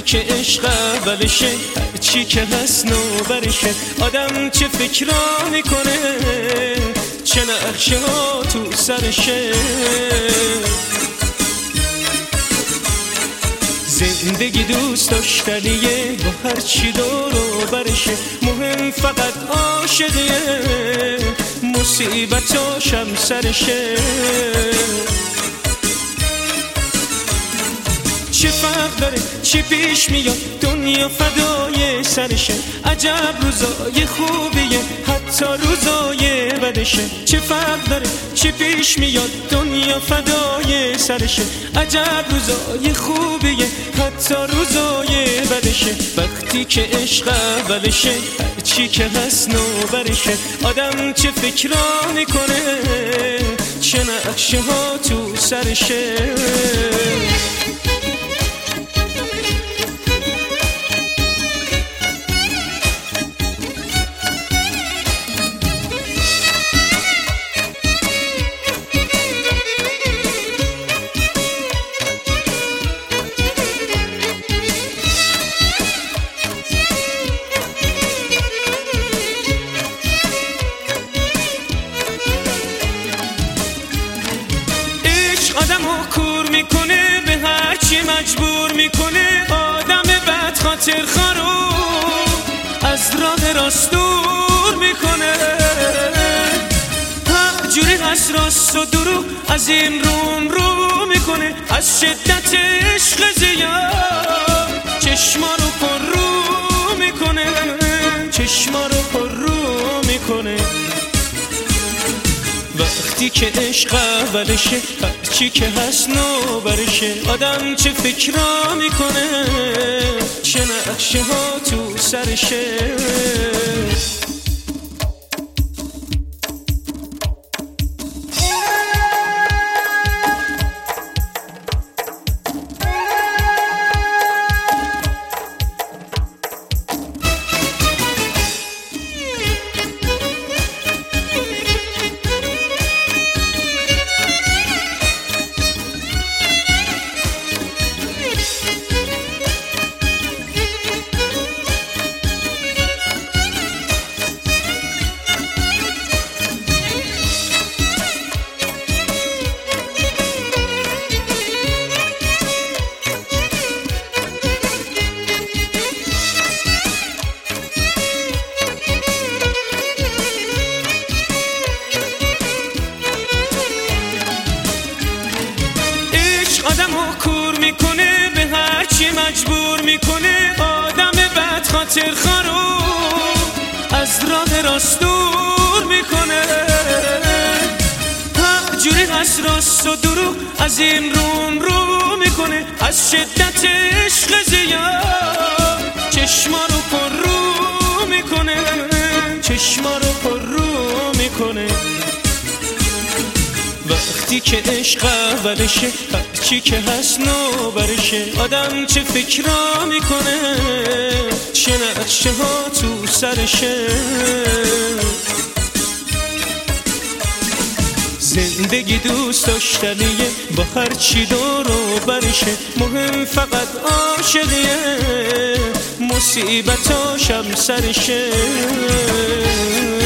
وقتی که عشق اولشه هرچی که هست نوبرشه. آدم چه فکرا میکنه چه نقشه ها تو سرشه. زندگی دوست داشتنیه با هرچی دور و برشه. مهم فقط عاشقیه مصیبتاشم سرشه. چه فرق داره چی پیش میاد دنیا فدای سرشه. عجب روزای خوبیه حتی روزای بدشه. چه فرق داره چی پیش میاد دنیا فدای سرشه. عجب روزای خوبیه حتی روزای بدشه. وقتی که عشق اولشه هرچی که هست نوبرشه. آدم چه فکرا میکنه چه نقشه ها تو سرشه. آدمو کور میکنه به هر چی مجبور میکنه. آدم بد خاطر خارو از راه راست دور میکنه. هر جوری از راست و دروغ از این رو میکنه. از شدت عشق زیاد چشما رو پر رو میکنه. چشما رو پر رو میکنه. وقتی که عشق اولشه هرچی که هست نوبرشه. آدم چه فکرا میکنه چه نقشه ها تو سرشه. آدمو کور میکنه به هر چی مجبور میکنه. آدم بد خاطر خارو از راه راست دور میکنه. هر جوری از راست و دروغ از این رو میکنه. از شدت عشق زیاد چشما رو پر رو میکنه. چشما رو پر رو میکنه. وقتی که عشق اولشه هرچی که هست نوبرشه. آدم چه فکرا میکنه چه نقشه ها تو سرشه. زندگی دوست داشتنیه با هرچی دور و برشه. مهم فقط عاشقیه مصیبتاشم سرشه.